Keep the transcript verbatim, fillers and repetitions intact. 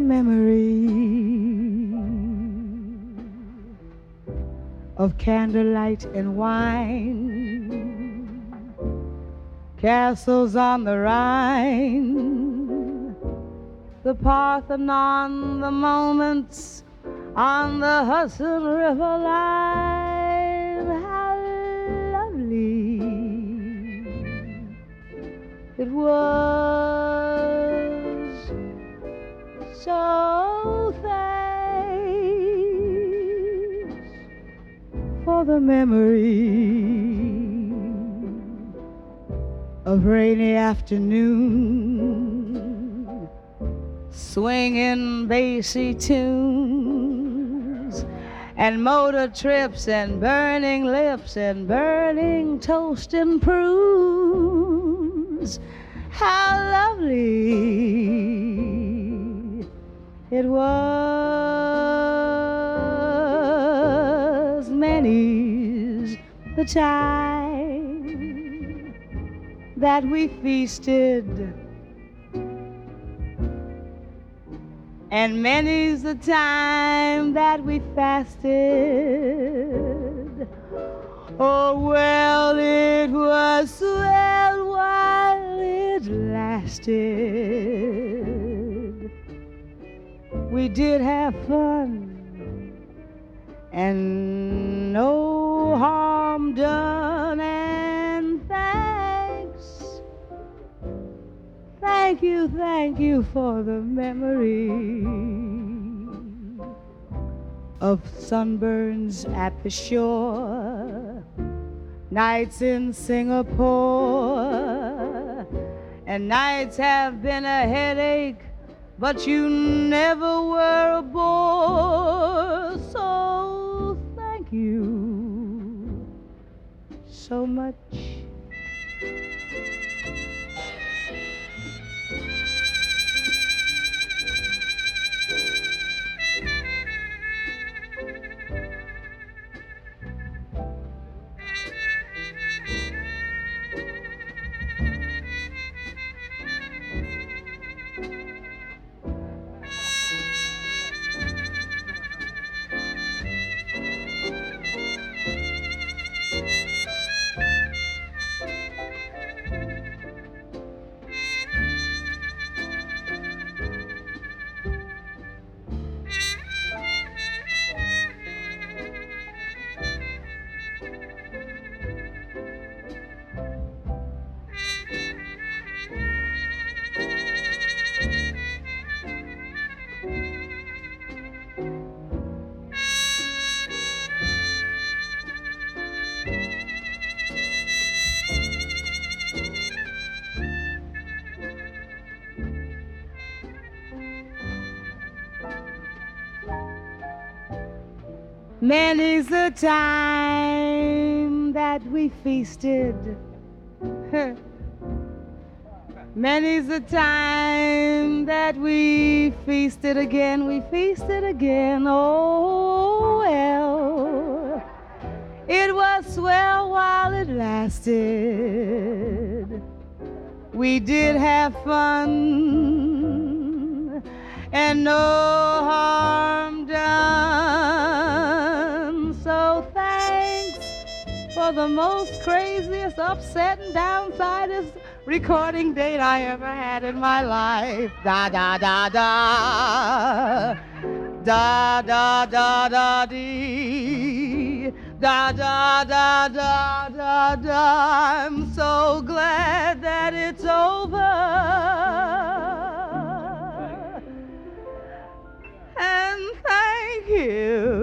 memory of candlelight and wine, castles on the Rhine, the Parthenon, the moments on the Hudson River line. How lovely it was. So thanks for the memory of rainy afternoon, swinging bassy tunes, and motor trips, and burning lips, and burning toast and prunes. How lovely it was. Many's the time that we feasted, and many's the time that we fasted. Oh, well, it was swell while it lasted. We did have fun, and no harm done, and thanks, thank you, thank you for the memory of sunburns at the shore, nights in Singapore, and nights have been a headache, but you never were a bore. So thank you so much. Many's the time that we feasted. Many's the time that we feasted again, we feasted again. Oh, well, it was swell while it lasted. We did have fun, and no harm done. So thanks for the most craziest, upsetting, downsidest recording date I ever had in my life. Da da da da, da da da da dee, da da da da da da. I'm so glad that it's over. And thank you